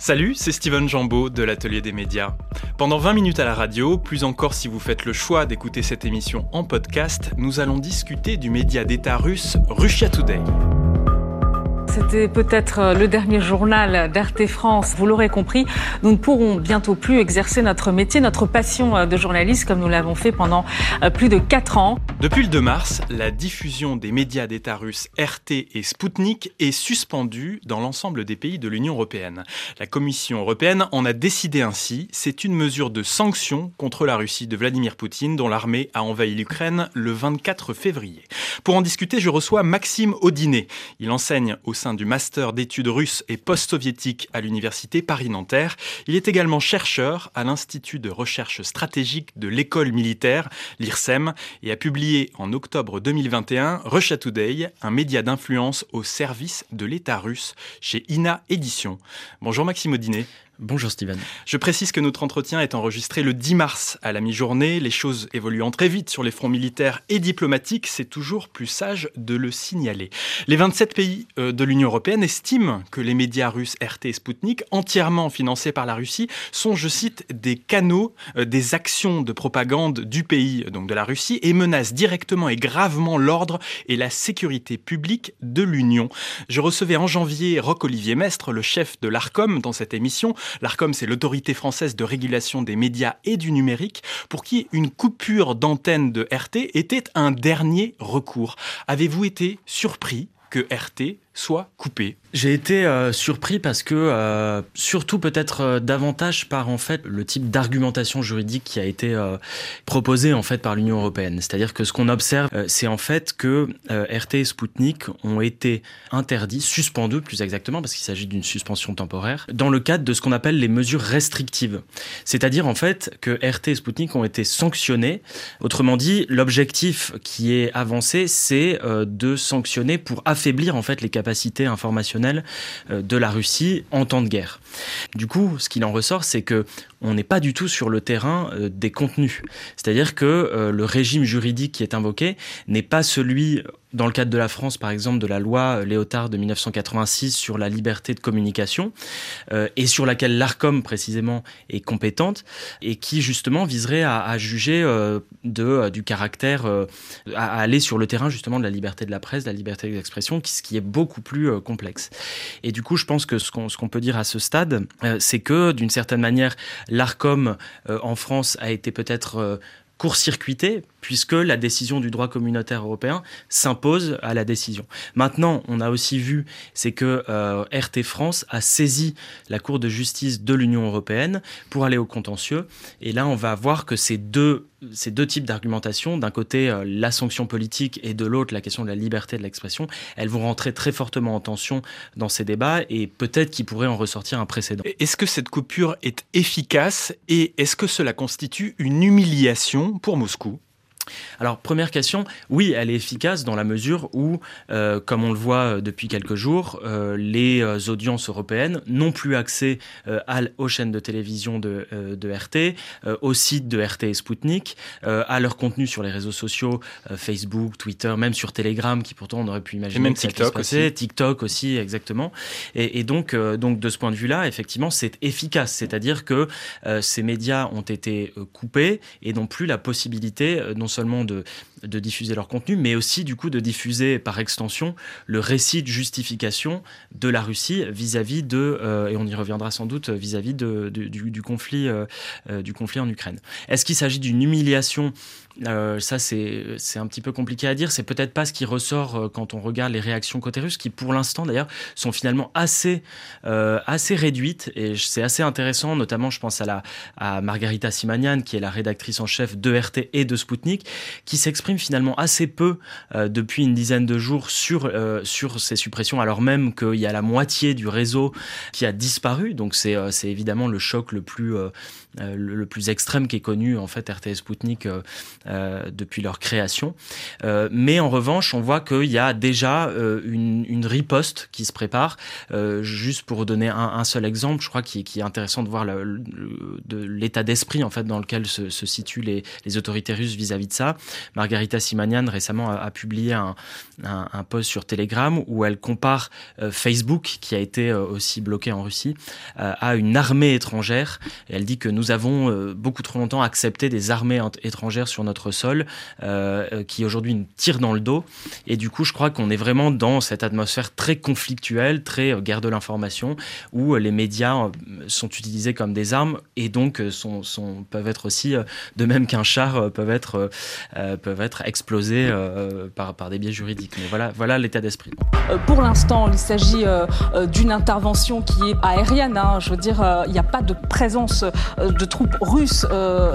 Salut, c'est Steven Jambeau de l'Atelier des médias. Pendant 20 minutes à la radio, plus encore si vous faites le choix d'écouter cette émission en podcast, nous allons discuter du média d'État russe Russia Today. C'était peut-être le dernier journal d'RT France. Vous l'aurez compris, nous ne pourrons bientôt plus exercer notre métier, notre passion de journaliste comme nous l'avons fait pendant plus de 4 ans. Depuis le 2 mars, la diffusion des médias d'État russes RT et Sputnik est suspendue dans l'ensemble des pays de l'Union européenne. La Commission européenne en a décidé ainsi. C'est une mesure de sanction contre la Russie de Vladimir Poutine, dont l'armée a envahi l'Ukraine le 24 février. Pour en discuter, je reçois Maxime Audinet. Il enseigne au sein du master d'études russes et post-soviétiques à l'université Paris-Nanterre. Il est également chercheur à l'Institut de recherche stratégique de l'école militaire, l'IRSEM, et a publié en octobre 2021 Russia Today, un média d'influence au service de l'État russe chez INA Éditions. Bonjour Maxime Audinet. Bonjour Steven. Je précise que notre entretien est enregistré le 10 mars à la mi-journée. Les choses évoluant très vite sur les fronts militaires et diplomatiques, c'est toujours plus sage de le signaler. Les 27 pays de l'Union européenne estiment que les médias russes RT et Sputnik, entièrement financés par la Russie, sont, je cite, des canaux, des actions de propagande du pays, donc de la Russie, et menacent directement et gravement l'ordre et la sécurité publique de l'Union. Je recevais en janvier Roch-Olivier Mestre, le chef de l'Arcom, dans cette émission. L'Arcom, c'est l'autorité française de régulation des médias et du numérique, pour qui une coupure d'antenne de RT était un dernier recours. Avez-vous été surpris que RT soit coupé? J'ai été surpris parce que, surtout peut-être davantage par en fait le type d'argumentation juridique qui a été proposé en fait par l'Union européenne. C'est-à-dire que ce qu'on observe, c'est en fait que RT et Sputnik ont été interdits, suspendus plus exactement, parce qu'il s'agit d'une suspension temporaire, dans le cadre de ce qu'on appelle les mesures restrictives. C'est-à-dire en fait que RT et Sputnik ont été sanctionnés. Autrement dit, l'objectif qui est avancé, c'est de sanctionner pour affaiblir en fait les capacités informationnelles de la Russie en temps de guerre. Du coup, ce qu'il en ressort, c'est que on n'est pas du tout sur le terrain des contenus. C'est-à-dire que le régime juridique qui est invoqué n'est pas celui, dans le cadre de la France, par exemple, de la loi Léotard de 1986 sur la liberté de communication, et sur laquelle l'Arcom, précisément, est compétente, et qui, justement, viserait à juger du caractère, à aller sur le terrain, justement, de la liberté de la presse, de la liberté d'expression, ce qui est beaucoup plus complexe. Et du coup, je pense que ce qu'on peut dire à ce stade, c'est que, d'une certaine manière, l'Arcom en France a été peut-être court-circuité, puisque la décision du droit communautaire européen s'impose à la décision. Maintenant, on a aussi vu, c'est que RT France a saisi la Cour de justice de l'Union européenne pour aller au contentieux. Et là, on va voir que ces deux types d'argumentation, d'un côté la sanction politique et de l'autre la question de la liberté de l'expression, elles vont rentrer très fortement en tension dans ces débats et peut-être qu'il pourrait en ressortir un précédent. Est-ce que cette coupure est efficace et est-ce que cela constitue une humiliation pour Moscou ? Alors, première question, oui, elle est efficace dans la mesure où, comme on le voit depuis quelques jours, les audiences européennes n'ont plus accès aux chaînes de télévision de RT, aux sites de RT et Sputnik, à leur contenu sur les réseaux sociaux, Facebook, Twitter, même sur Telegram, qui pourtant on aurait pu imaginer. Et même que ça TikTok puisse passer. aussi. TikTok aussi, exactement. Et donc, de ce point de vue-là, effectivement, c'est efficace. C'est-à-dire que ces médias ont été coupés et n'ont plus la possibilité, non seulement de diffuser leur contenu, mais aussi du coup de diffuser par extension le récit de justification de la Russie vis-à-vis et on y reviendra sans doute, vis-à-vis du conflit en Ukraine. Est-ce qu'il s'agit d'une humiliation ? Ça c'est un petit peu compliqué à dire. C'est peut-être pas ce qui ressort quand on regarde les réactions côté russe, qui pour l'instant d'ailleurs sont finalement assez réduites, et c'est assez intéressant. Notamment, je pense à Margarita Simanian, qui est la rédactrice en chef de RT et de Sputnik, qui s'exprime finalement assez peu depuis une dizaine de jours sur ces suppressions, alors même qu'il y a la moitié du réseau qui a disparu. Donc c'est évidemment le choc le plus extrême qu'ait connu en fait RT et Sputnik depuis leur création. Mais en revanche, on voit qu'il y a déjà une riposte qui se prépare. Juste pour donner un seul exemple, je crois qu'il est intéressant de voir l'état d'esprit en fait dans lequel se situent les autorités russes vis-à-vis de ça. Margarita Simanian récemment a publié un post sur Telegram où elle compare Facebook, qui a été aussi bloqué en Russie, à une armée étrangère. Et elle dit que nous avons beaucoup trop longtemps accepté des armées étrangères sur notre sol qui aujourd'hui nous tirent dans le dos. Et du coup, je crois qu'on est vraiment dans cette atmosphère très conflictuelle, très guerre de l'information, où les médias sont utilisés comme des armes et donc peuvent être aussi, de même qu'un char, peuvent être explosés par des biais juridiques. Mais voilà l'état d'esprit. Pour l'instant, il s'agit d'une intervention qui est aérienne. Je veux dire, il n'y a pas de présence de troupes russes,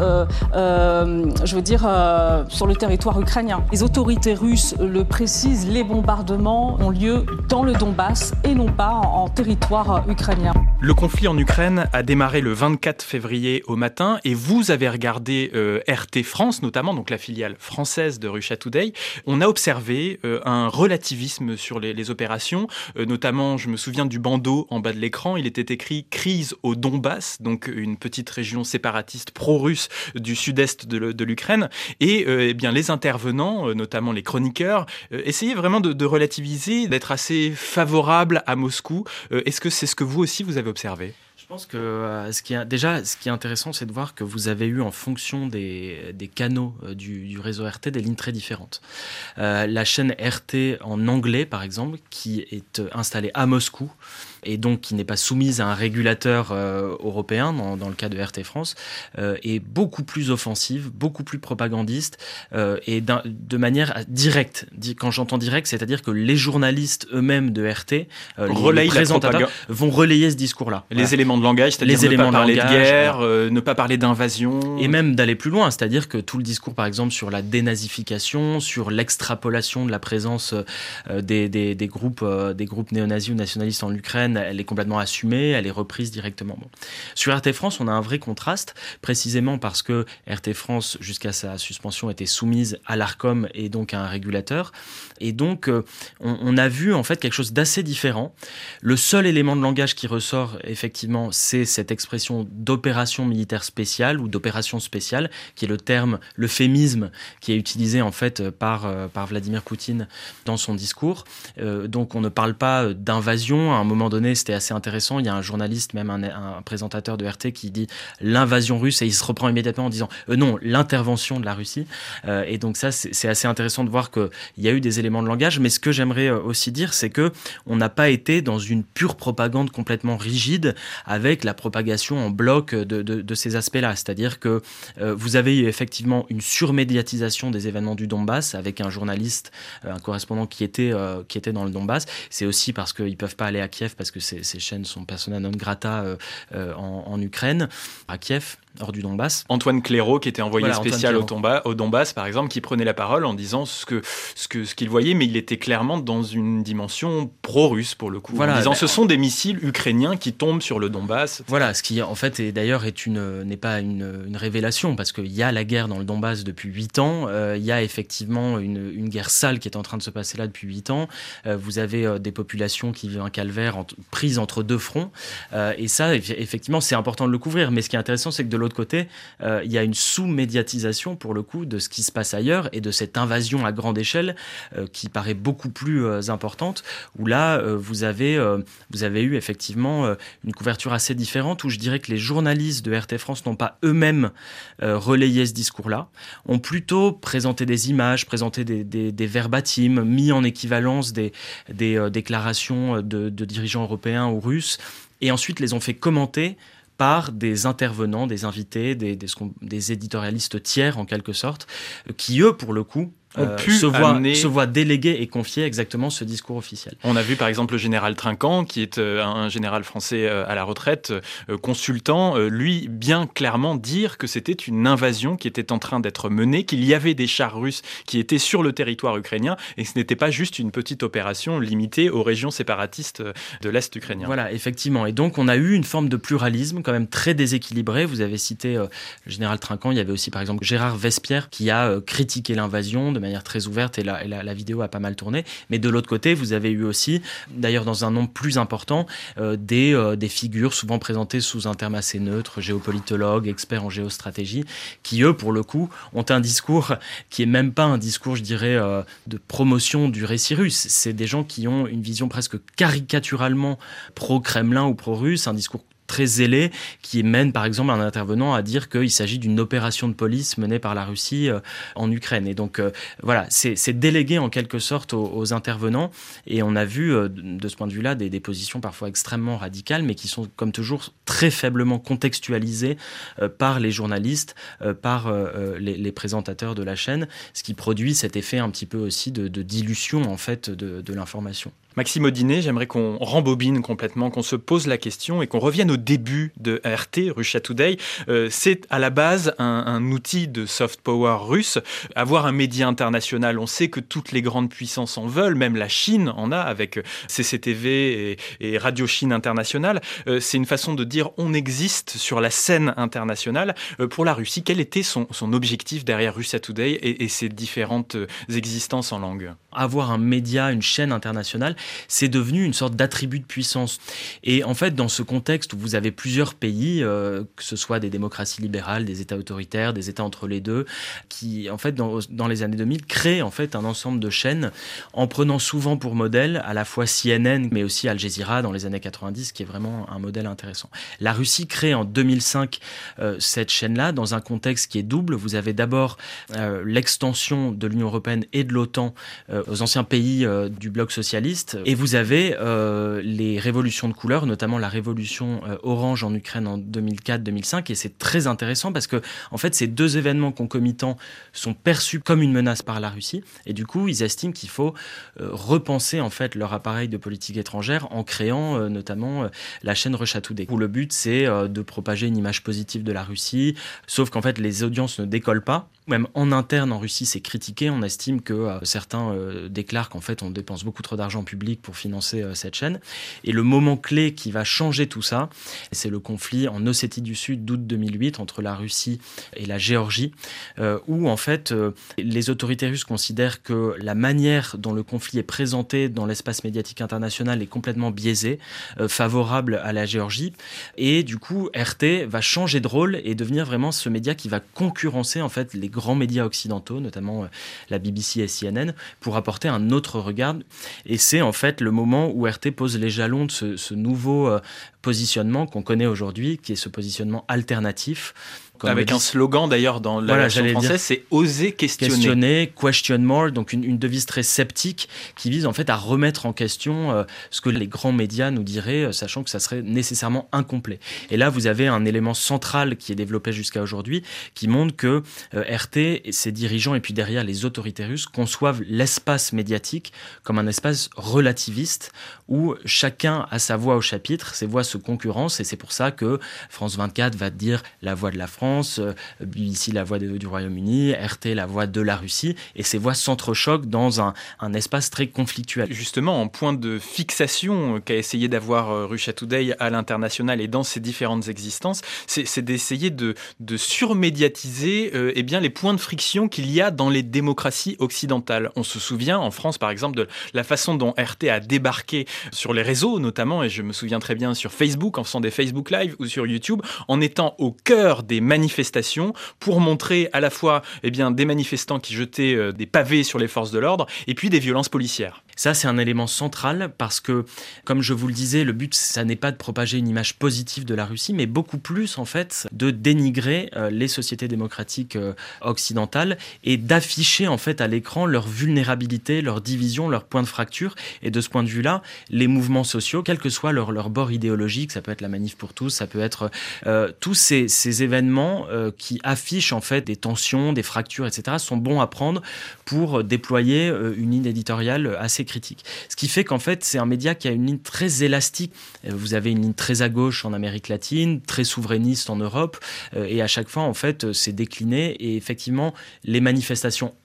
sur le territoire ukrainien. Les autorités russes le précisent, les bombardements ont lieu dans le Donbass et non pas en territoire ukrainien. Le conflit en Ukraine a démarré le 24 février au matin et vous avez regardé RT France, notamment, donc la filiale française de Russia Today. On a observé un relativisme sur les opérations, notamment, je me souviens du bandeau en bas de l'écran, il était écrit « Crise au Donbass », donc une petite région séparatiste pro-russe du sud-est de l'Ukraine. Et bien, les intervenants, notamment les chroniqueurs, essayaient vraiment de relativiser, d'être assez favorables à Moscou. Est-ce que c'est ce que vous aussi vous avez observé ? Je pense que ce qui est intéressant, c'est de voir que vous avez eu, en fonction des canaux du réseau RT, des lignes très différentes. La chaîne RT en anglais, par exemple, qui est installée à Moscou, et donc qui n'est pas soumise à un régulateur européen, dans le cas de RT France, est beaucoup plus offensive, beaucoup plus propagandiste, et de manière directe. Quand j'entends direct, c'est-à-dire que les journalistes eux-mêmes de RT, les présentateurs, vont relayer ce discours-là. Les éléments de langage, c'est-à-dire ne pas parler de guerre, ne pas parler d'invasion. Et même d'aller plus loin, c'est-à-dire que tout le discours, par exemple, sur la dénazification, sur l'extrapolation de la présence des groupes néo-nazis ou nationalistes en Ukraine, elle est complètement assumée, elle est reprise directement. Bon. Sur RT France, on a un vrai contraste, précisément parce que RT France, jusqu'à sa suspension, était soumise à l'Arcom et donc à un régulateur. Et donc, on a vu en fait quelque chose d'assez différent. Le seul élément de langage qui ressort, effectivement, c'est cette expression d'opération militaire spéciale ou d'opération spéciale, qui est l'euphémisme qui est utilisé en fait par Vladimir Poutine dans son discours. Donc, on ne parle pas d'invasion. À un moment donné, c'était assez intéressant. Il y a un journaliste, même un présentateur de RT, qui dit l'invasion russe et il se reprend immédiatement en disant non, l'intervention de la Russie. Et donc ça, c'est assez intéressant de voir qu'il y a eu des éléments de langage. Mais ce que j'aimerais aussi dire, c'est que on n'a pas été dans une pure propagande complètement rigide avec la propagation en bloc de ces aspects-là. C'est-à-dire que vous avez eu effectivement une surmédiatisation des événements du Donbass avec un journaliste, un correspondant qui était dans le Donbass. C'est aussi parce qu'ils peuvent pas aller à Kiev parce que ces chaînes sont persona non grata en Ukraine, à Kiev, hors du Donbass. Antoine Clairaut, qui était envoyé spécial au Donbass, par exemple, qui prenait la parole en disant ce qu'il voyait, mais il était clairement dans une dimension pro-russe, pour le coup. En disant ce sont des missiles ukrainiens qui tombent sur le Donbass. Voilà, ce qui en fait n'est pas une révélation, parce qu'il y a la guerre dans le Donbass depuis 8 ans, il y a effectivement une guerre sale qui est en train de se passer là depuis 8 ans, vous avez des populations qui vivent un calvaire prises entre deux fronts, et ça, effectivement, c'est important de le couvrir, mais ce qui est intéressant, c'est que de l'autre côté, il y a une sous-médiatisation pour le coup de ce qui se passe ailleurs et de cette invasion à grande échelle qui paraît beaucoup plus importante, où là vous avez eu effectivement une couverture assez différente, où je dirais que les journalistes de RT France n'ont pas eux-mêmes relayé ce discours-là, ont plutôt présenté des images, présenté des verbatims, mis en équivalence des déclarations de dirigeants européens ou russes, et ensuite les ont fait commenter par des intervenants, des invités, des éditorialistes tiers en quelque sorte, qui eux, pour le coup, se voient déléguer et confier exactement ce discours officiel. On a vu par exemple le général Trinquant, qui est un général français à la retraite, consultant, lui bien clairement dire que c'était une invasion qui était en train d'être menée, qu'il y avait des chars russes qui étaient sur le territoire ukrainien et que ce n'était pas juste une petite opération limitée aux régions séparatistes de l'Est ukrainien. Voilà, effectivement. Et donc on a eu une forme de pluralisme quand même très déséquilibré. Vous avez cité le général Trinquant, il y avait aussi par exemple Gérard Vespierre qui a critiqué l'invasion de manière très ouverte et la vidéo a pas mal tourné. Mais de l'autre côté, vous avez eu aussi, d'ailleurs dans un nombre plus important, des figures souvent présentées sous un terme assez neutre, géopolitologues, experts en géostratégie, qui eux, pour le coup, ont un discours qui est même pas un discours, je dirais, de promotion du récit russe. C'est des gens qui ont une vision presque caricaturalement pro-Kremlin ou pro-russe, un discours très zélé, qui mène par exemple un intervenant à dire qu'il s'agit d'une opération de police menée par la Russie en Ukraine. Et donc voilà, c'est délégué en quelque sorte aux intervenants, et on a vu de ce point de vue-là des positions parfois extrêmement radicales, mais qui sont comme toujours très faiblement contextualisées par les journalistes, par les présentateurs de la chaîne, ce qui produit cet effet un petit peu aussi de dilution en fait de l'information. Maxime Audinet, j'aimerais qu'on rembobine complètement, qu'on se pose la question et qu'on revienne au début de RT, Russia Today. C'est à la base un outil de soft power russe. Avoir un média international, on sait que toutes les grandes puissances en veulent, même la Chine en a avec CCTV et Radio Chine Internationale. C'est une façon de dire on existe sur la scène internationale. Pour la Russie, quel était son objectif derrière Russia Today et ses différentes existences en langue ? Avoir un média, une chaîne internationale, c'est devenu une sorte d'attribut de puissance. Et en fait, dans ce contexte où vous avez plusieurs pays, que ce soit des démocraties libérales, des États autoritaires, des États entre les deux, qui, en fait, dans les années 2000, créent en fait un ensemble de chaînes en prenant souvent pour modèle à la fois CNN, mais aussi Al Jazeera dans les années 90, qui est vraiment un modèle intéressant. La Russie crée en 2005 cette chaîne-là dans un contexte qui est double. Vous avez d'abord l'extension de l'Union européenne et de l'OTAN aux anciens pays du bloc socialiste. Et vous avez les révolutions de couleur, notamment la révolution orange en Ukraine en 2004-2005. Et c'est très intéressant parce que, en fait, ces deux événements concomitants sont perçus comme une menace par la Russie. Et du coup, ils estiment qu'il faut repenser, en fait, leur appareil de politique étrangère en créant notamment la chaîne Russia Today, où le but, c'est de propager une image positive de la Russie. Sauf qu'en fait, les audiences ne décollent pas. Même en interne, en Russie, c'est critiqué. On estime que certains déclarent qu'en fait, on dépense beaucoup trop d'argent public pour financer cette chaîne. Et le moment clé qui va changer tout ça, c'est le conflit en Ossétie du Sud d'août 2008 entre la Russie et la Géorgie, où en fait, les autorités russes considèrent que la manière dont le conflit est présenté dans l'espace médiatique international est complètement biaisée, favorable à la Géorgie. Et du coup, RT va changer de rôle et devenir vraiment ce média qui va concurrencer en fait les grands médias occidentaux, notamment la BBC et CNN, pour apporter un autre regard. Et c'est en fait le moment où RT pose les jalons de ce nouveau positionnement qu'on connaît aujourd'hui, qui est ce positionnement alternatif. Avec un slogan d'ailleurs dans la version française, c'est « Oser questionner ». Questionner, question more, donc une devise très sceptique qui vise en fait à remettre en question ce que les grands médias nous diraient, sachant que ça serait nécessairement incomplet. Et là, vous avez un élément central qui est développé jusqu'à aujourd'hui, qui montre que RT et ses dirigeants, et puis derrière les autorités russes, conçoivent l'espace médiatique comme un espace relativiste, où chacun a sa voix au chapitre, ses voix se concurrencent, et c'est pour ça que France 24 va dire la voix de la France, BBC la voix du Royaume-Uni, RT la voix de la Russie, et ces voix s'entrechoquent dans un espace très conflictuel. Justement, en point de fixation qu'a essayé d'avoir Russia Today à l'international et dans ses différentes existences, c'est d'essayer de surmédiatiser eh bien, les points de friction qu'il y a dans les démocraties occidentales. On se souvient en France par exemple de la façon dont RT a débarqué sur les réseaux notamment, et je me souviens très bien sur Facebook en faisant des Facebook Live ou sur YouTube, en étant au cœur des manifestations pour montrer à la fois des manifestants qui jetaient des pavés sur les forces de l'ordre et puis des violences policières. Ça, c'est un élément central parce que, comme je vous le disais, le but, ça n'est pas de propager une image positive de la Russie, mais beaucoup plus, en fait, de dénigrer les sociétés démocratiques occidentales et d'afficher, en fait, à l'écran leur vulnérabilité, leur division, leur point de fracture. Et de ce point de vue-là, les mouvements sociaux, quel que soit leur bord idéologique, ça peut être la Manif pour tous, ça peut être tous ces événements qui affichent, en fait, des tensions, des fractures, etc., sont bons à prendre pour déployer une ligne éditoriale assez critique. Ce qui fait qu'en fait, c'est un média qui a une ligne très élastique. Vous avez une ligne très à gauche en Amérique latine, très souverainiste en Europe, et à chaque fois, en fait, c'est décliné. Et effectivement, les manifestations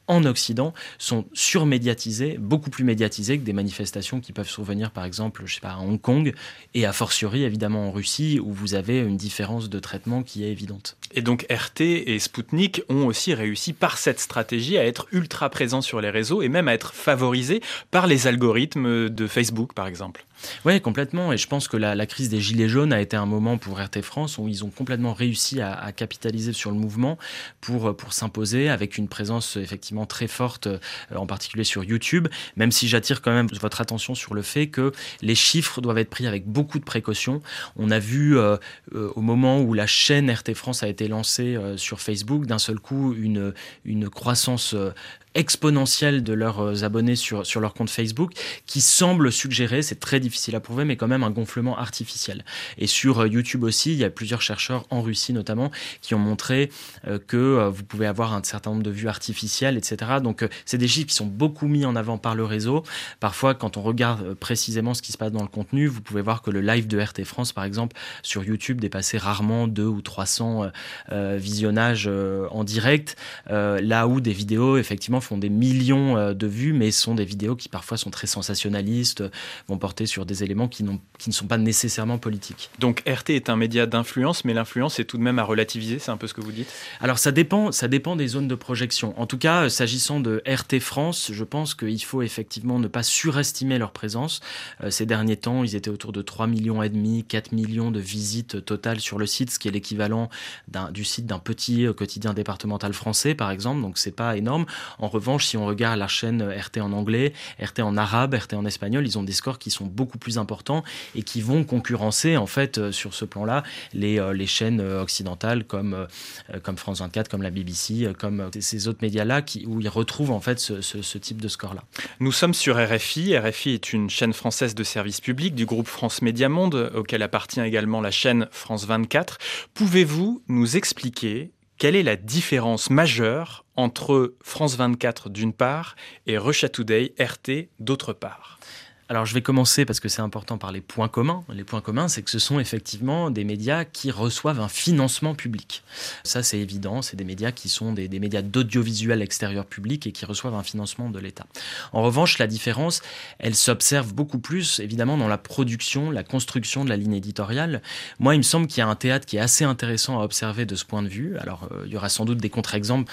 en Occident sont surmédiatisés, beaucoup plus médiatisés que des manifestations qui peuvent survenir par exemple, à Hong Kong et a fortiori évidemment en Russie où vous avez une différence de traitement qui est évidente. Et donc RT et Sputnik ont aussi réussi par cette stratégie à être ultra présents sur les réseaux et même à être favorisés par les algorithmes de Facebook par exemple. Oui, complètement. Et je pense que la crise des Gilets jaunes a été un moment pour RT France où ils ont complètement réussi à capitaliser sur le mouvement pour s'imposer avec une présence effectivement très forte, en particulier sur YouTube, même si j'attire quand même votre attention sur le fait que les chiffres doivent être pris avec beaucoup de précaution. On a vu au moment où la chaîne RT France a été lancée sur Facebook, d'un seul coup, une croissance exponentielle de leurs abonnés sur leur compte Facebook qui semble suggérer, c'est très difficile à prouver, mais quand même un gonflement artificiel. Et sur YouTube aussi, il y a plusieurs chercheurs en Russie notamment qui ont montré que vous pouvez avoir un certain nombre de vues artificielles, etc. Donc c'est des chiffres qui sont beaucoup mis en avant par le réseau. Parfois, quand on regarde précisément ce qui se passe dans le contenu, vous pouvez voir que le live de RT France, par exemple, sur YouTube dépassait rarement 200 ou 300 visionnages en direct, là où des vidéos, effectivement, font des millions de vues, mais sont des vidéos qui parfois sont très sensationnalistes, vont porter sur des éléments qui ne sont pas nécessairement politiques. Donc RT est un média d'influence, mais l'influence est tout de même à relativiser, c'est un peu ce que vous dites ? Alors ça dépend des zones de projection. En tout cas, s'agissant de RT France, je pense qu'il faut effectivement ne pas surestimer leur présence. Ces derniers temps, ils étaient autour de 3,5 millions, 4 millions de visites totales sur le site, ce qui est l'équivalent du site d'un petit quotidien départemental français, par exemple, donc c'est pas énorme. En revanche, si on regarde la chaîne RT en anglais, RT en arabe, RT en espagnol, ils ont des scores qui sont beaucoup plus importants et qui vont concurrencer, en fait, sur ce plan-là, les chaînes occidentales comme France 24, comme la BBC, comme ces autres médias-là où ils retrouvent, en fait, ce type de score-là. Nous sommes sur RFI. RFI est une chaîne française de service public du groupe France Média Monde, auquel appartient également la chaîne France 24. Pouvez-vous nous expliquer quelle est la différence majeure entre France 24 d'une part et Russia Today, RT d'autre part ? Alors je vais commencer parce que c'est important par les points communs. Les points communs, c'est que ce sont effectivement des médias qui reçoivent un financement public. Ça, c'est évident. C'est des médias qui sont des médias d'audiovisuel extérieur public et qui reçoivent un financement de l'État. En revanche, la différence, elle s'observe beaucoup plus, évidemment, dans la production, la construction de la ligne éditoriale. Moi, il me semble qu'il y a un théâtre qui est assez intéressant à observer de ce point de vue. Alors, il y aura sans doute des contre-exemples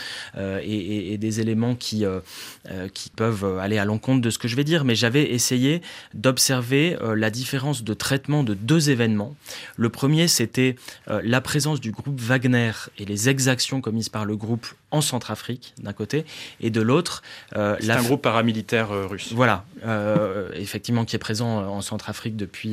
et des éléments qui peuvent aller à l'encontre de ce que je vais dire, mais j'avais essayé d'observer la différence de traitement de deux événements. Le premier, c'était la présence du groupe Wagner et les exactions commises par le groupe en Centrafrique, d'un côté, et de l'autre... c'est un groupe paramilitaire russe. Voilà, effectivement, qui est présent en Centrafrique depuis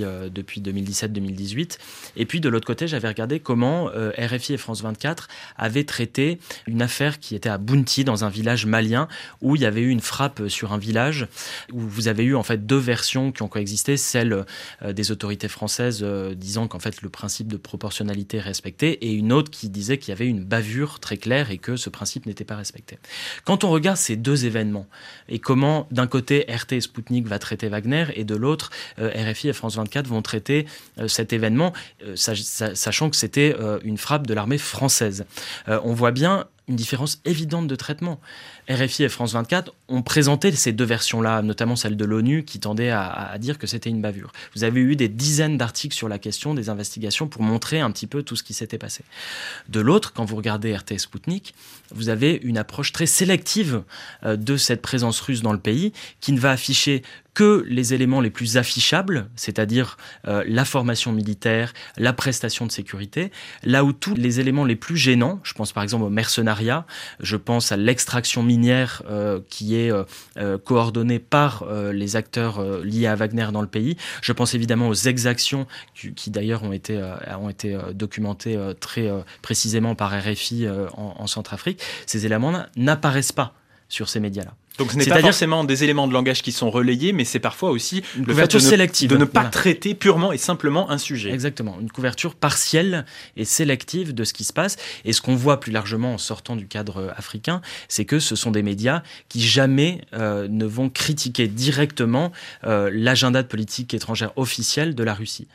2017-2018. Et puis, de l'autre côté, j'avais regardé comment RFI et France 24 avaient traité une affaire qui était à Bounti, dans un village malien, où il y avait eu une frappe sur un village, où vous avez eu en fait deux versions qui ont coexisté, celle des autorités françaises disant qu'en fait le principe de proportionnalité est respecté, et une autre qui disait qu'il y avait une bavure très claire et que ce principe n'était pas respecté. Quand on regarde ces deux événements et comment d'un côté RT et Sputnik va traiter Wagner et de l'autre RFI et France 24 vont traiter cet événement, sachant que c'était une frappe de l'armée française, on voit bien une différence évidente de traitement. RFI et France 24 ont présenté ces deux versions-là, notamment celle de l'ONU, qui tendait à dire que c'était une bavure. Vous avez eu des dizaines d'articles sur la question, des investigations, pour montrer un petit peu tout ce qui s'était passé. De l'autre, quand vous regardez RT et Sputnik, vous avez une approche très sélective de cette présence russe dans le pays, qui ne va afficher que les éléments les plus affichables, c'est-à-dire la formation militaire, la prestation de sécurité, là où tous les éléments les plus gênants, je pense par exemple au mercenariat, je pense à l'extraction minière qui est coordonnée par les acteurs liés à Wagner dans le pays, je pense évidemment aux exactions qui d'ailleurs ont été documentées très précisément par RFI en Centrafrique. Ces éléments-là n'apparaissent pas sur ces médias-là. Donc ce n'est pas forcément des éléments de langage qui sont relayés, mais c'est parfois aussi le fait de ne pas traiter purement et simplement un sujet. Exactement, une couverture partielle et sélective de ce qui se passe. Et ce qu'on voit plus largement en sortant du cadre africain, c'est que ce sont des médias qui jamais ne vont critiquer directement l'agenda de politique étrangère officielle de la Russie.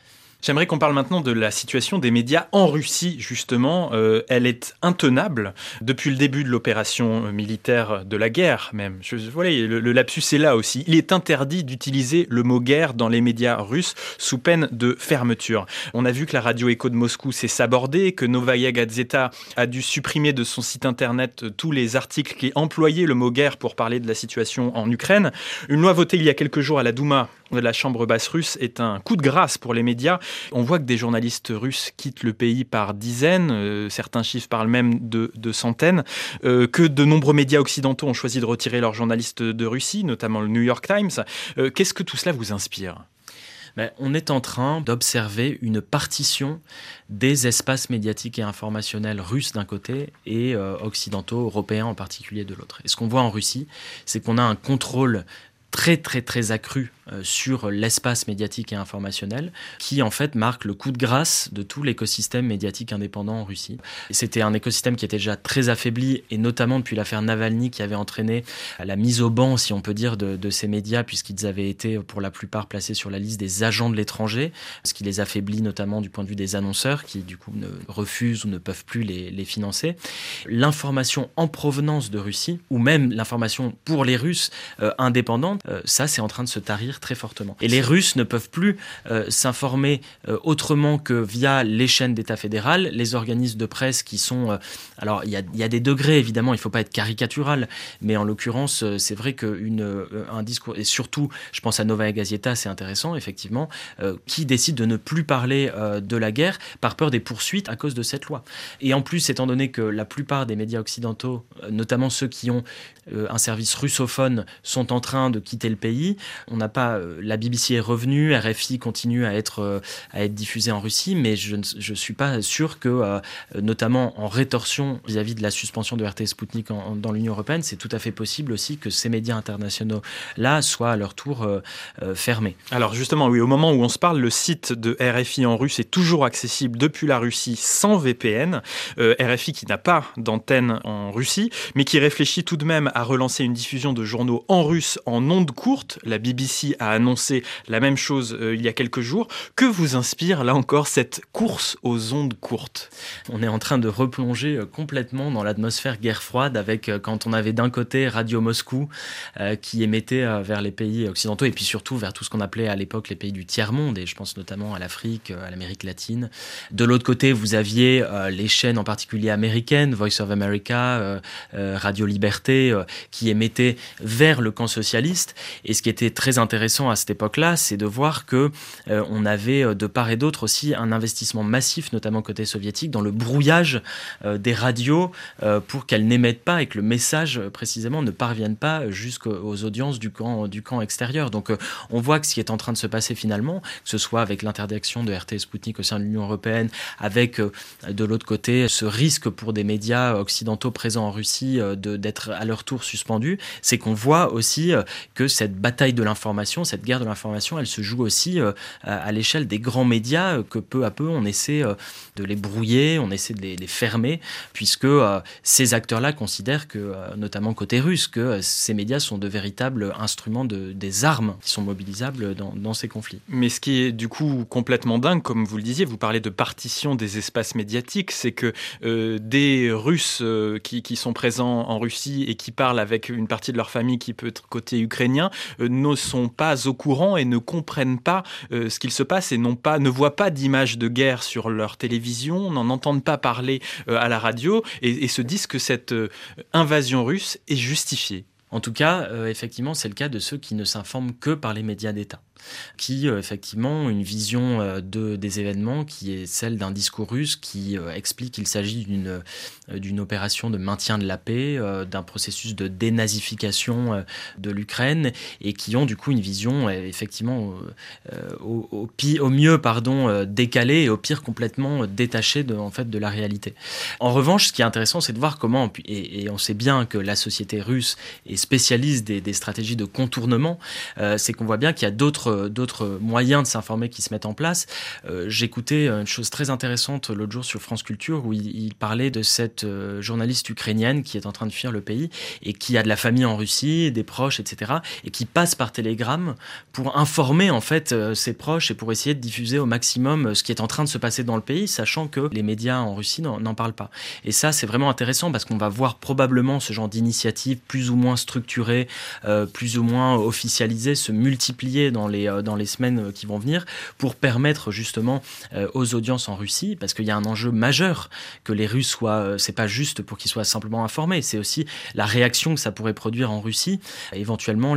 J'aimerais qu'on parle maintenant de la situation des médias en Russie, justement. Elle est intenable depuis le début de l'opération militaire de la guerre, même. Voilà, le lapsus est là aussi. Il est interdit d'utiliser le mot guerre dans les médias russes sous peine de fermeture. On a vu que la radio Écho de Moscou s'est sabordée, que Novaya Gazeta a dû supprimer de son site internet tous les articles qui employaient le mot guerre pour parler de la situation en Ukraine. Une loi votée il y a quelques jours à la Douma de la Chambre basse russe est un coup de grâce pour les médias. On voit que des journalistes russes quittent le pays par dizaines, certains chiffres parlent même de centaines, que de nombreux médias occidentaux ont choisi de retirer leurs journalistes de Russie, notamment le New York Times. Qu'est-ce que tout cela vous inspire ? On est en train d'observer une partition des espaces médiatiques et informationnels russes d'un côté et occidentaux, européens en particulier de l'autre. Et ce qu'on voit en Russie, c'est qu'on a un contrôle très très très accru sur l'espace médiatique et informationnel qui en fait marque le coup de grâce de tout l'écosystème médiatique indépendant en Russie. Et c'était un écosystème qui était déjà très affaibli et notamment depuis l'affaire Navalny qui avait entraîné la mise au ban, si on peut dire, de ces médias puisqu'ils avaient été pour la plupart placés sur la liste des agents de l'étranger, ce qui les affaiblit notamment du point de vue des annonceurs qui du coup ne refusent ou ne peuvent plus les financer. L'information en provenance de Russie ou même l'information pour les Russes indépendante, ça c'est en train de se tarir très fortement. Et les Russes ne peuvent plus s'informer autrement que via les chaînes d'État fédéral, les organismes de presse qui sont... alors, il y a des degrés, évidemment, il ne faut pas être caricatural, mais en l'occurrence, c'est vrai qu'un discours... Et surtout, je pense à Novaya Gazeta, c'est intéressant, effectivement, qui décide de ne plus parler de la guerre par peur des poursuites à cause de cette loi. Et en plus, étant donné que la plupart des médias occidentaux, notamment ceux qui ont un service russophone, sont en train de quitter le pays, on n'a pas... la BBC est revenue, RFI continue à être diffusée en Russie, mais je ne suis pas sûr que, notamment en rétorsion vis-à-vis de la suspension de RT Sputnik dans l'Union européenne, c'est tout à fait possible aussi que ces médias internationaux-là soient à leur tour fermés. Alors justement, oui, au moment où on se parle, le site de RFI en russe est toujours accessible depuis la Russie sans VPN. RFI qui n'a pas d'antenne en Russie, mais qui réfléchit tout de même à relancer une diffusion de journaux en russe en ondes courtes. La BBC a annoncé la même chose il y a quelques jours. Que vous inspire, là encore, cette course aux ondes courtes ? On est en train de replonger complètement dans l'atmosphère guerre froide avec quand on avait d'un côté Radio Moscou qui émettait vers les pays occidentaux et puis surtout vers tout ce qu'on appelait à l'époque les pays du tiers-monde, et je pense notamment à l'Afrique, à l'Amérique latine. De l'autre côté, vous aviez les chaînes en particulier américaines, Voice of America, Radio Liberté, qui émettaient vers le camp socialiste. Et ce qui était très intéressant à cette époque-là, c'est de voir que on avait de part et d'autre aussi un investissement massif, notamment côté soviétique, dans le brouillage des radios pour qu'elles n'émettent pas et que le message précisément ne parvienne pas jusqu'aux audiences du camp extérieur. Donc on voit que ce qui est en train de se passer finalement, que ce soit avec l'interdiction de RT Sputnik au sein de l'Union européenne, avec de l'autre côté ce risque pour des médias occidentaux présents en Russie d'être à leur tour suspendus, c'est qu'on voit aussi que cette bataille de l'information, cette guerre de l'information, elle se joue aussi à l'échelle des grands médias, que peu à peu on essaie de les brouiller, on essaie de les fermer, puisque ces acteurs-là considèrent que, notamment côté russe, que ces médias sont de véritables instruments des armes qui sont mobilisables dans ces conflits. Mais ce qui est du coup complètement dingue, comme vous le disiez, vous parlez de partition des espaces médiatiques, c'est que des Russes qui sont présents en Russie et qui parlent avec une partie de leur famille qui peut être côté ukrainien, ne sont pas au courant et ne comprennent pas ce qu'il se passe et ne voient pas d'images de guerre sur leur télévision, n'en entendent pas parler à la radio et se disent que cette invasion russe est justifiée. En tout cas, effectivement, c'est le cas de ceux qui ne s'informent que par les médias d'État, qui effectivement ont une vision des événements qui est celle d'un discours russe qui explique qu'il s'agit d'une opération de maintien de la paix, d'un processus de dénazification de l'Ukraine, et qui ont du coup une vision effectivement au mieux décalée et au pire complètement détachée de la réalité. En revanche, ce qui est intéressant, c'est de voir comment, et on sait bien que la société russe est spécialistes des stratégies de contournement, c'est qu'on voit bien qu'il y a d'autres moyens de s'informer qui se mettent en place. J'écoutais une chose très intéressante l'autre jour sur France Culture où il parlait de cette journaliste ukrainienne qui est en train de fuir le pays et qui a de la famille en Russie, des proches, etc. et qui passe par télégramme pour informer en fait ses proches et pour essayer de diffuser au maximum ce qui est en train de se passer dans le pays, sachant que les médias en Russie n'en parlent pas. Et ça, c'est vraiment intéressant parce qu'on va voir probablement ce genre d'initiatives plus ou moins structurées, plus ou moins officialisées se multiplier dans les semaines qui vont venir pour permettre justement aux audiences en Russie, parce qu'il y a un enjeu majeur que les Russes soient, c'est pas juste pour qu'ils soient simplement informés, c'est aussi la réaction que ça pourrait produire en Russie, éventuellement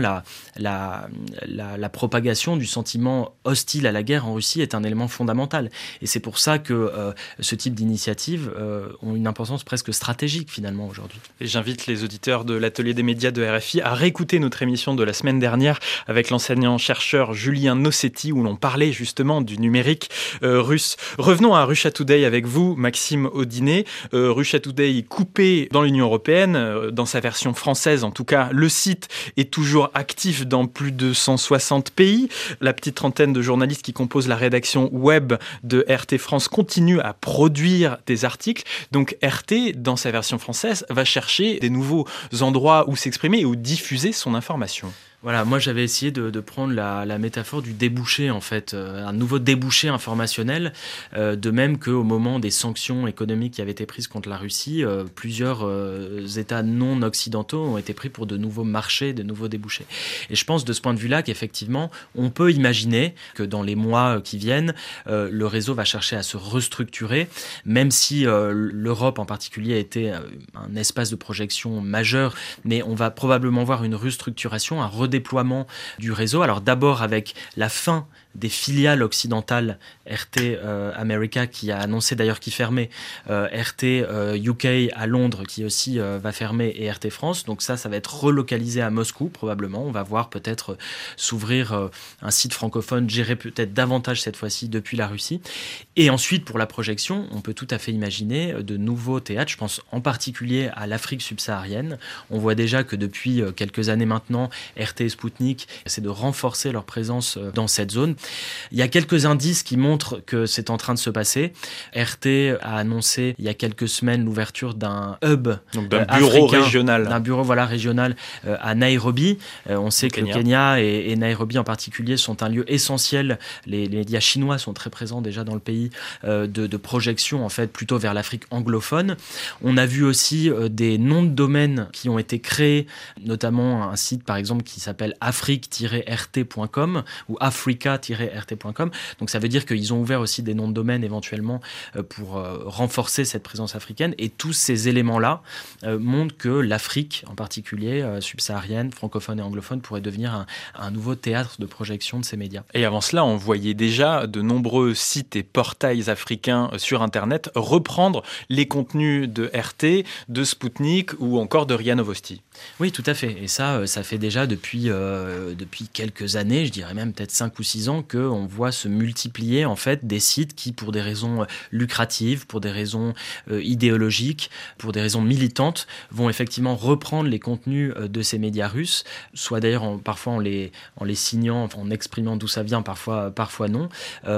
la propagation du sentiment hostile à la guerre en Russie est un élément fondamental. Et c'est pour ça que ce type d'initiatives ont une importance presque stratégique finalement aujourd'hui. Et j'invite les auditeurs de l'Atelier des médias de RFI à réécouter notre émission de la semaine dernière avec l'enseignant-chercheur Julien Nossetti où l'on parlait justement du numérique russe. Revenons à Russia Today avec vous, Maxime Audinet. Russia Today coupé dans l'Union européenne, dans sa version française en tout cas, le site est toujours actif dans plus de 160 pays. La petite trentaine de journalistes qui composent la rédaction web de RT France continue à produire des articles. Donc RT, dans sa version française, va chercher des nouveaux endroits où s'exprimer et où diffuser son information. Voilà, moi j'avais essayé de prendre la métaphore du débouché en fait, un nouveau débouché informationnel, de même qu'au moment des sanctions économiques qui avaient été prises contre la Russie, plusieurs États non occidentaux ont été pris pour de nouveaux marchés, de nouveaux débouchés. Et je pense de ce point de vue-là qu'effectivement, on peut imaginer que dans les mois qui viennent, le réseau va chercher à se restructurer, même si l'Europe en particulier a été un espace de projection majeur, mais on va probablement voir une restructuration, un redéploiement du réseau. Alors d'abord avec la fin des filiales occidentales, RT America qui a annoncé d'ailleurs qu'il fermait, RT UK à Londres qui aussi va fermer et RT France. Donc ça va être relocalisé à Moscou probablement. On va voir peut-être s'ouvrir un site francophone géré peut-être davantage cette fois-ci depuis la Russie. Et ensuite pour la projection, on peut tout à fait imaginer de nouveaux théâtres. Je pense en particulier à l'Afrique subsaharienne. On voit déjà que depuis quelques années maintenant, RT et Sputnik essaient de renforcer leur présence dans cette zone. Il y a quelques indices qui montrent que c'est en train de se passer. RT a annoncé il y a quelques semaines l'ouverture d'un hub, donc d'un bureau africain, régional. D'un bureau régional à Nairobi. On sait que le Kenya et Nairobi en particulier sont un lieu essentiel. Les médias chinois sont très présents déjà dans le pays de projection en fait plutôt vers l'Afrique anglophone. On a vu aussi des noms de domaines qui ont été créés, notamment un site par exemple qui s'appelle afrique-rt.com ou africa-rt.com. Donc ça veut dire qu'ils ont ouvert aussi des noms de domaine éventuellement pour renforcer cette présence africaine. Et tous ces éléments-là montrent que l'Afrique, en particulier subsaharienne, francophone et anglophone, pourrait devenir un nouveau théâtre de projection de ces médias. Et avant cela, on voyait déjà de nombreux sites et portails africains sur Internet reprendre les contenus de RT, de Sputnik ou encore de RIA Novosti. Oui, tout à fait. Et ça fait déjà depuis quelques années, je dirais même peut-être 5 ou 6 ans, qu'on voit se multiplier en fait des sites qui, pour des raisons lucratives, pour des raisons idéologiques, pour des raisons militantes, vont effectivement reprendre les contenus de ces médias russes, soit d'ailleurs parfois en les signant, en exprimant d'où ça vient, parfois non.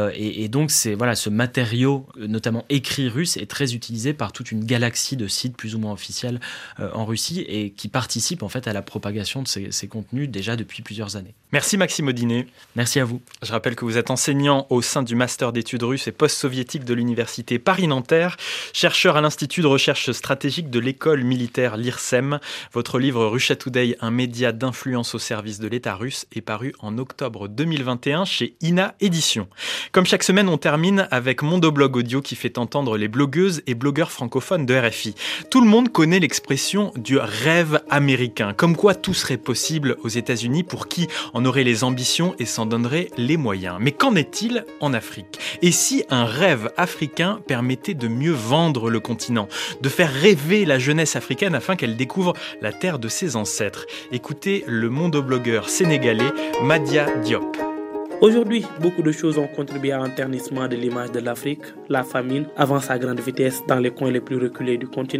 Et donc ce matériau, notamment écrit russe, est très utilisé par toute une galaxie de sites plus ou moins officiels en Russie et qui participent en fait à la propagation de ces contenus déjà depuis plusieurs années. Merci Maxime Audinet. Merci à vous. Je rappelle que vous êtes enseignant au sein du Master d'études russes et post-soviétiques de l'Université Paris-Nanterre, chercheur à l'Institut de recherche stratégique de l'école militaire l'IRSEM. Votre livre Russia Today, un média d'influence au service de l'État russe, est paru en octobre 2021 chez INA Éditions. Comme chaque semaine, on termine avec Mondoblog Audio qui fait entendre les blogueuses et blogueurs francophones de RFI. Tout le monde connaît l'expression du rêve américain, comme quoi tout serait possible aux États-Unis pour qui en aurait les ambitions et s'en donnerait les moyens. Mais qu'en est-il en Afrique ? Et si un rêve africain permettait de mieux vendre le continent, de faire rêver la jeunesse africaine afin qu'elle découvre la terre de ses ancêtres ? Écoutez le mondoblogueur sénégalais Madia Diop. Aujourd'hui, beaucoup de choses ont contribué à un ternissement de l'image de l'Afrique. La famine avance à grande vitesse dans les coins les plus reculés du continent.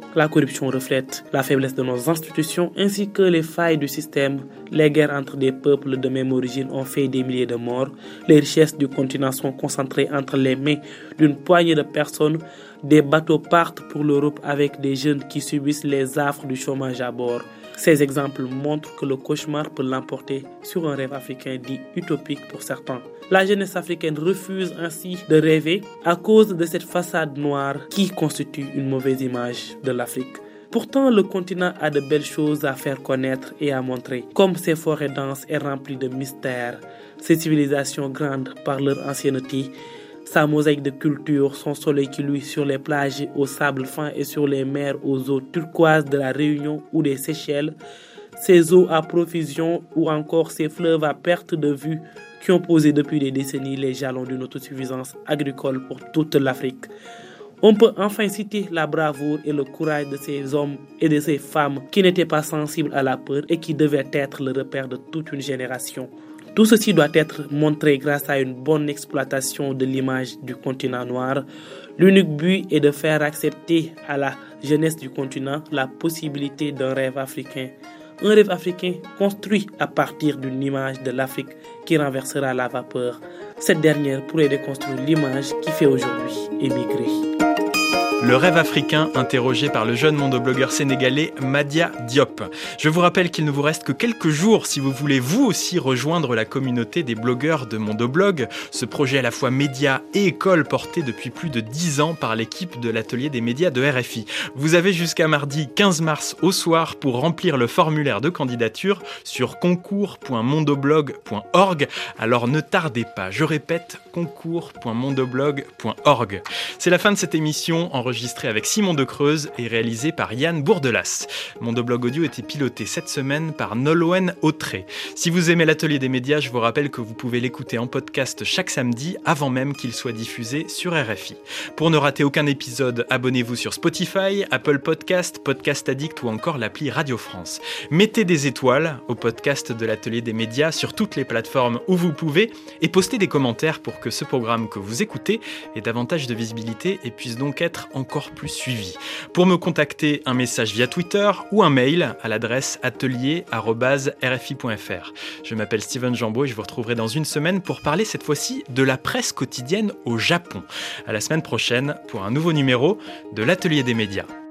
La corruption reflète la faiblesse de nos institutions ainsi que les failles du système. Les guerres entre des peuples de même origine ont fait des milliers de morts. Les richesses du continent sont concentrées entre les mains d'une poignée de personnes. Des bateaux partent pour l'Europe avec des jeunes qui subissent les affres du chômage à bord. Ces exemples montrent que le cauchemar peut l'emporter sur un rêve africain dit utopique pour certains. La jeunesse africaine refuse ainsi de rêver à cause de cette façade noire qui constitue une mauvaise image de l'Afrique. Pourtant, le continent a de belles choses à faire connaître et à montrer, comme ses forêts denses et remplies de mystères, ses civilisations grandes par leur ancienneté, sa mosaïque de culture, son soleil qui luit sur les plages aux sables fins et sur les mers aux eaux turquoises de la Réunion ou des Seychelles, ses eaux à profusion ou encore ses fleuves à perte de vue qui ont posé depuis des décennies les jalons d'une autosuffisance agricole pour toute l'Afrique. On peut enfin citer la bravoure et le courage de ces hommes et de ces femmes qui n'étaient pas sensibles à la peur et qui devaient être le repère de toute une génération. Tout ceci doit être montré grâce à une bonne exploitation de l'image du continent noir. L'unique but est de faire accepter à la jeunesse du continent la possibilité d'un rêve africain. Un rêve africain construit à partir d'une image de l'Afrique qui renversera la vapeur. Cette dernière pourrait déconstruire l'image qui fait aujourd'hui émigrer. Le rêve africain interrogé par le jeune mondoblogueur sénégalais Madia Diop. Je vous rappelle qu'il ne vous reste que quelques jours si vous voulez vous aussi rejoindre la communauté des blogueurs de Mondoblog, ce projet à la fois média et école porté depuis plus de 10 ans par l'équipe de l'atelier des médias de RFI. Vous avez jusqu'à mardi 15 mars au soir pour remplir le formulaire de candidature sur concours.mondoblog.org. Alors ne tardez pas, je répète, concours.mondoblog.org. C'est la fin de cette émission enregistré avec Simon de Creuse et réalisé par Yann Bourdelas. Mondoblog Audio était piloté cette semaine par Nolwenn Autré. Si vous aimez l'atelier des médias, je vous rappelle que vous pouvez l'écouter en podcast chaque samedi avant même qu'il soit diffusé sur RFI. Pour ne rater aucun épisode, abonnez-vous sur Spotify, Apple Podcast, Podcast Addict ou encore l'appli Radio France. Mettez des étoiles au podcast de l'atelier des médias sur toutes les plateformes où vous pouvez et postez des commentaires pour que ce programme que vous écoutez ait davantage de visibilité et puisse donc être encore plus suivi. Pour me contacter, un message via Twitter ou un mail à l'adresse atelier@rfi.fr. Je m'appelle Steven Jambeau et je vous retrouverai dans une semaine pour parler cette fois-ci de la presse quotidienne au Japon. À la semaine prochaine pour un nouveau numéro de l'Atelier des médias.